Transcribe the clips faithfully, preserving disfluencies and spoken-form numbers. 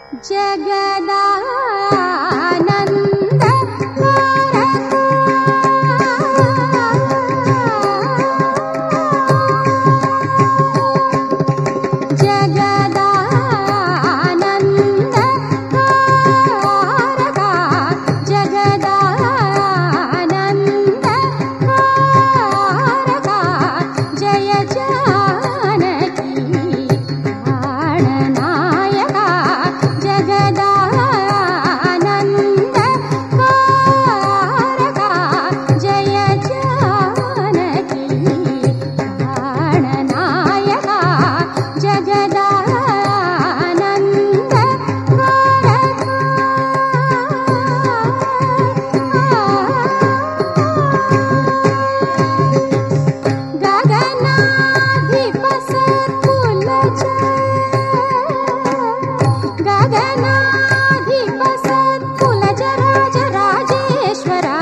जगदानंद जगदानंद जगदानंद जय जानकी प्राणनायक जगदानंद जय जानकी प्राणनायक जगदानंद गगनाधिप सत्कुलज गगनाधिप सत्कुलज राज राजेश्वरा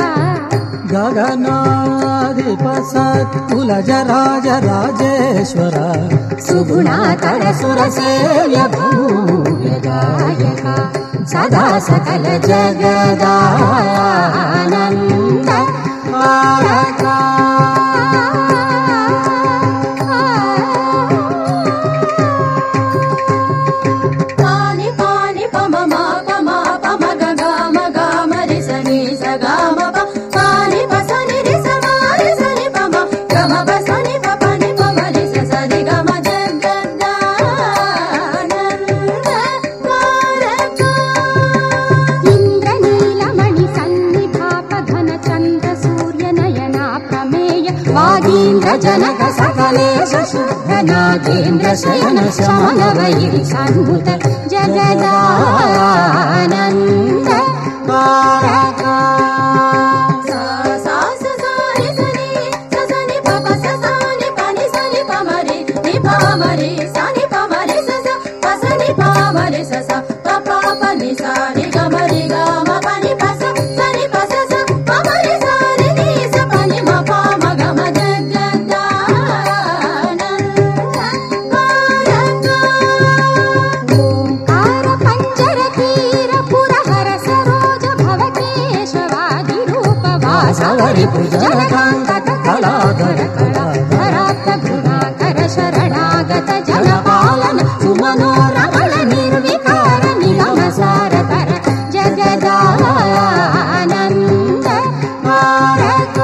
गगनाधिप सत्कुलज राज राजेश्वरा सुगुणाकर सुरसेव्य भूय गायक सदा सकल जगदानंद कारक पानि पानि पम मा पम पम ग ग म ग म रि स नि स ग म प पानि प स नि रि स म रि स नि प म ग म प स नि प प नि प म रि स स रि ग म जगदानंद कारक इंद्रनीलमणि सन्निभाप घन चंद्र सूर्य नयना प्रमेय वागीन्द्र जनक सकलेश शुद्ध नागेन्द्र शयन श्यामल वैरि सन्मुत जगदानंद कारक सा सा स सा रि स नि स स नि प प स सा नि प नि स नि प म रि नि प म रि स नि प म रि स स प स नि प म रि स स प प प नि सा रि ग म रि ग म प नि प स स नि प स स प म रि सा रि नि स प नि म प म ग म जगदानंद कारक ओंकार पंजर तीर पुरहर सरोज भव केशवादि रूप वासवरि भुजगकांत कलाधर कलाधराक्त गुणाकर शरणागत जनपालन सुमनोरमण निर्विकार निगम सारकर जगदानंद कारक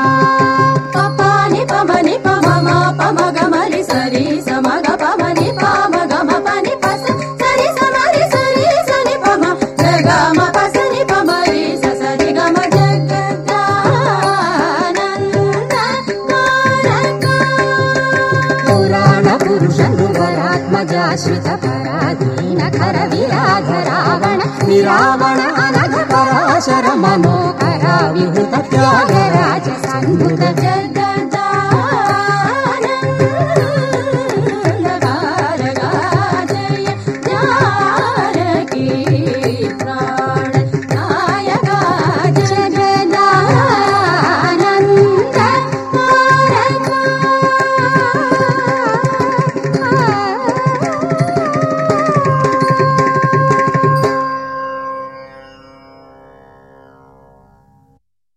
पपानि पमनि पमम पमगमरि सरि समगपमनि पमगमपनि पस सरि समरि सरि सनि पम गम पसनि पमरि ससरि गम जगदानंद कारक पुराण पुरुष नृवरात्मजाश्रित पराधीन खर विराध रावण निरावण अनघ पराशर मनोकरा विहृत त्यागराज सन्मुत जग